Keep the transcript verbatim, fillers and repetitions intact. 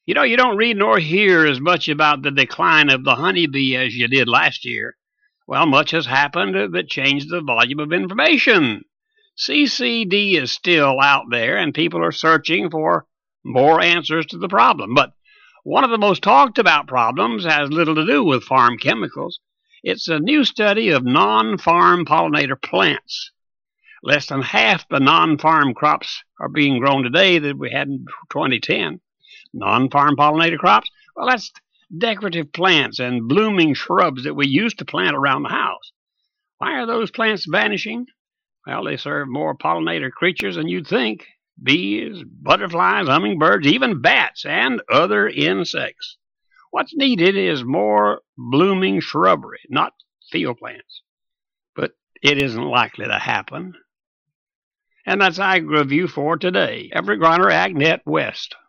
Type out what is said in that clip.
You know, you don't read nor hear as much about the decline of the honeybee as you did last year. Well, much has happened that changed the volume of information. C C D is still out there, and people are searching for more answers to the problem. But one of the most talked about problems has little to do with farm chemicals. It's a new study of non-farm pollinator plants. Less than half the non-farm crops are being grown today that we had in twenty ten. Non-farm pollinator crops? Well, that's decorative plants and blooming shrubs that we used to plant around the house. Why are those plants vanishing? Well, they serve more pollinator creatures than you'd think. Bees, butterflies, hummingbirds, even bats, and other insects. What's needed is more blooming shrubbery, not field plants. But it isn't likely to happen. And that's AgriView for today. Everett Griner, AgNet West.